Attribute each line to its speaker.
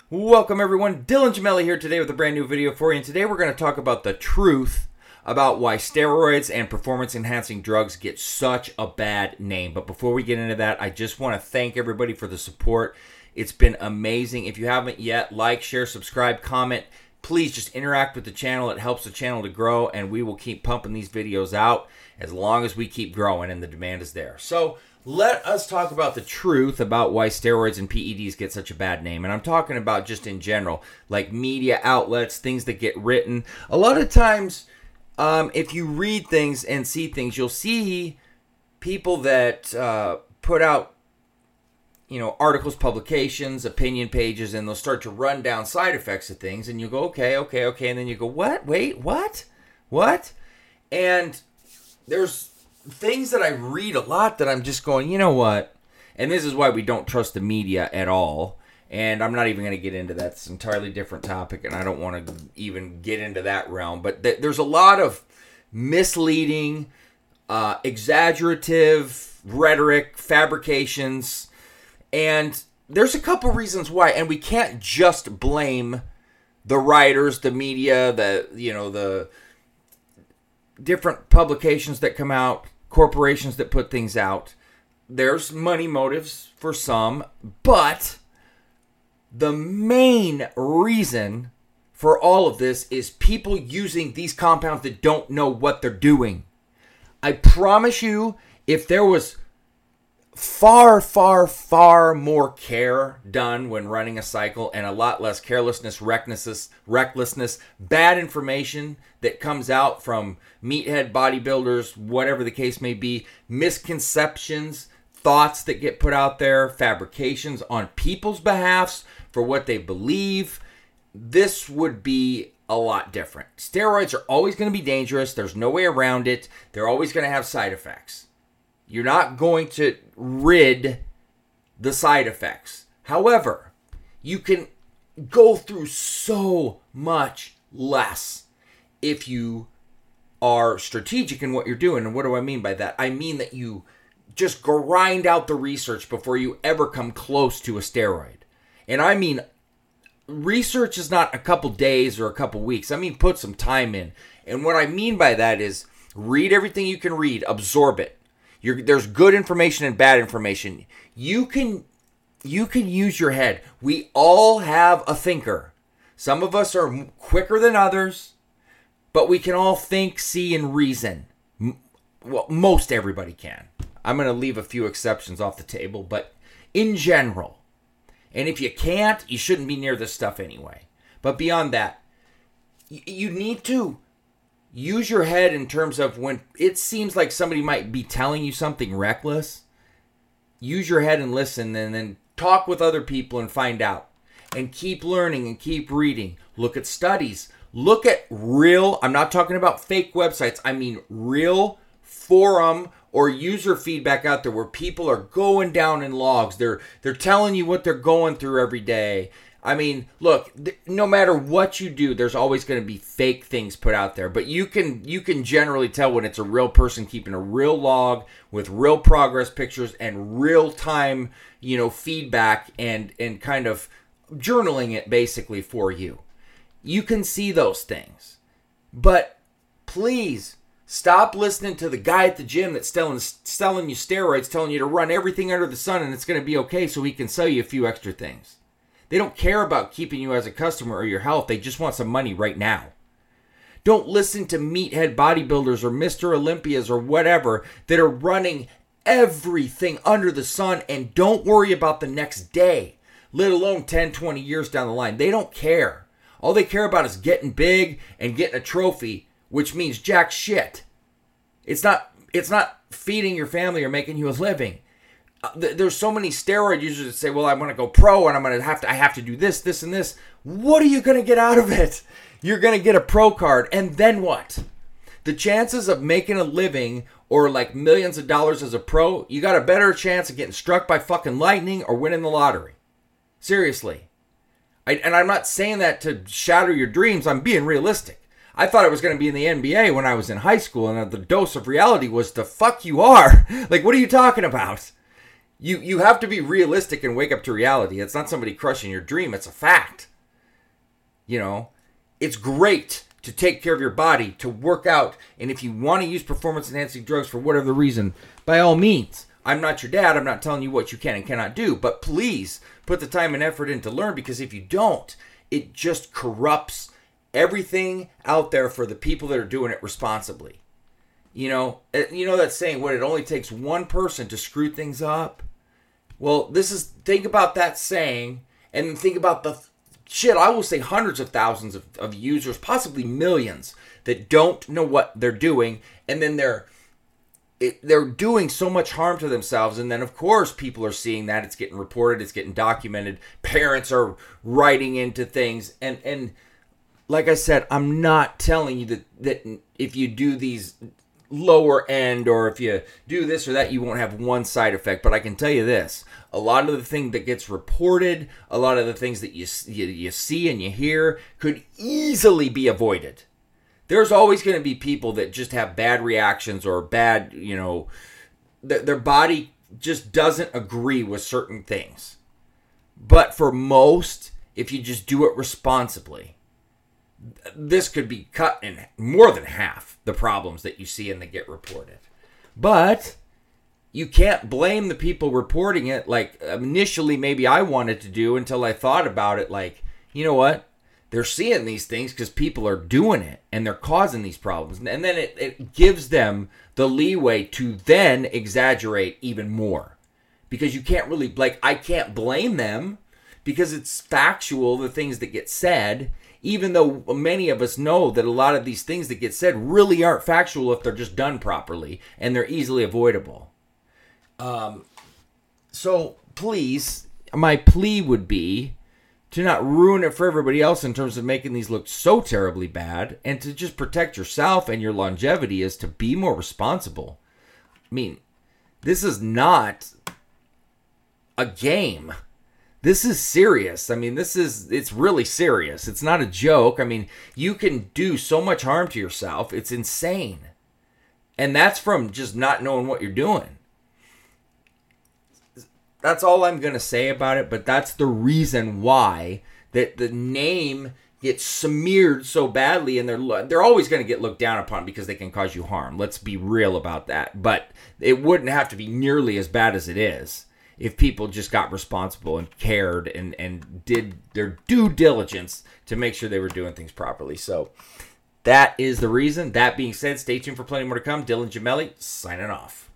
Speaker 1: Welcome everyone, Dylan Gemelli here today with a brand new video for you, and today we're going to talk about the truth about why steroids and performance enhancing drugs get such a bad name. But before we get into that, I just want to thank everybody for the support. It's been amazing. If you haven't yet, like, share, subscribe, comment. Please just interact with the channel. It helps the channel to grow, and we will keep pumping these videos out as long as we keep growing and the demand is there. So let us talk about the truth about why steroids and PEDs get such a bad name. And I'm talking about just in general, like media outlets, things that get written. A lot of times, if you read things and see things, you'll see people that put out, articles, publications, opinion pages, and they'll start to run down side effects of things. And you go, okay. And then you go, what? Wait, what? And there's things that I read a lot that I'm just going, you know what? And this is why we don't trust the media at all. And I'm not even going to get into that. It's an entirely different topic, and I don't want to even get into that realm. But there's a lot of misleading, exaggerative rhetoric, fabrications, and there's a couple reasons why. And we can't just blame the writers, the media, the different publications that come out, corporations that put things out. There's money motives for some, but the main reason for all of this is people using these compounds that don't know what they're doing. I promise you, if there was far more care done when running a cycle and a lot less carelessness, recklessness, bad information that comes out from meathead bodybuilders, whatever the case may be, misconceptions, thoughts that get put out there, fabrications on people's behalfs for what they believe, this would be a lot different. Steroids are always going to be dangerous. There's no way around it. They're always going to have side effects. You're not going to rid the side effects. However, you can go through so much less if you are strategic in what you're doing. And what do I mean by that? I mean that you just grind out the research before you ever come close to a steroid. And I mean, research is not a couple days or a couple weeks. I mean, put some time in. And what I mean by that is read everything you can read, absorb it. There's good information and bad information. You can use your head. We all have a thinker. Some of us are quicker than others, but we can all think, see, and reason. Well, most everybody can. I'm going to leave a few exceptions off the table, but in general. And if you can't, you shouldn't be near this stuff anyway. But beyond that, you need to use your head in terms of when it seems like somebody might be telling you something reckless. Use your head and listen, and then talk with other people and find out. And keep learning and keep reading. Look at studies. Look at real, I'm not talking about fake websites. I mean real forum or user feedback out there where people are going down in logs. They're telling you what they're going through every day. I mean, look, no matter what you do, there's always going to be fake things put out there. But you can generally tell when it's a real person keeping a real log with real progress pictures and real time, feedback and kind of journaling it basically for you. You can see those things. But please stop listening to the guy at the gym that's selling you steroids, telling you to run everything under the sun and it's going to be okay so he can sell you a few extra things. They don't care about keeping you as a customer or your health. They just want some money right now. Don't listen to meathead bodybuilders or Mr. Olympias or whatever that are running everything under the sun and don't worry about the next day, let alone 10, 20 years down the line. They don't care. All they care about is getting big and getting a trophy, which means jack shit. It's not feeding your family or making you a living. There's so many steroid users that say, well, I want to go pro and I have to do this, and this. What are you going to get out of it? You're going to get a pro card, and then what? The chances of making a living or like millions of dollars as a pro, you got a better chance of getting struck by fucking lightning or winning the lottery. Seriously. And I'm not saying that to shatter your dreams. I'm being realistic. I thought I was going to be in the NBA when I was in high school, and the dose of reality was the fuck you are. Like, what are you talking about? You have to be realistic and wake up to reality. It's not somebody crushing your dream. It's a fact. You know, it's great to take care of your body, to work out. And if you want to use performance-enhancing drugs for whatever reason, by all means. I'm not your dad. I'm not telling you what you can and cannot do. But please put the time and effort in to learn, because if you don't, it just corrupts everything out there for the people that are doing it responsibly. You know that saying, what, it only takes one person to screw things up? Well, think about that saying, and then think about the I will say hundreds of thousands of users, possibly millions, that don't know what they're doing, and then they're doing so much harm to themselves. And then, of course, people are seeing that. It's getting reported. It's getting documented. Parents are writing into things. And like I said, I'm not telling you that if you do these lower end, or if you do this or that, you won't have one side effect. But I can tell you this: a lot of the thing that gets reported, a lot of the things that you see and you hear could easily be avoided. There's always going to be people that just have bad reactions, or bad, their body just doesn't agree with certain things. But for most, if you just do it responsibly, this could be cut in more than half, the problems that you see and that get reported. But you can't blame the people reporting it, like initially maybe I wanted to do, until I thought about it, like, you know what? They're seeing these things because people are doing it and they're causing these problems. And then it gives them the leeway to then exaggerate even more. Because you can't really, I can't blame them, because it's factual, the things that get said, even though many of us know that a lot of these things that get said really aren't factual if they're just done properly, and they're easily avoidable. So please, my plea would be to not ruin it for everybody else in terms of making these look so terribly bad, and to just protect yourself and your longevity, is to be more responsible. I mean, this is not a game. This is serious. I mean, it's really serious. It's not a joke. I mean, you can do so much harm to yourself. It's insane. And that's from just not knowing what you're doing. That's all I'm going to say about it, but that's the reason why that the name gets smeared so badly, and they're always going to get looked down upon because they can cause you harm. Let's be real about that. But it wouldn't have to be nearly as bad as it is if people just got responsible and cared and did their due diligence to make sure they were doing things properly. So that is the reason. That being said, stay tuned for plenty more to come. Dylan Gemelli, signing off.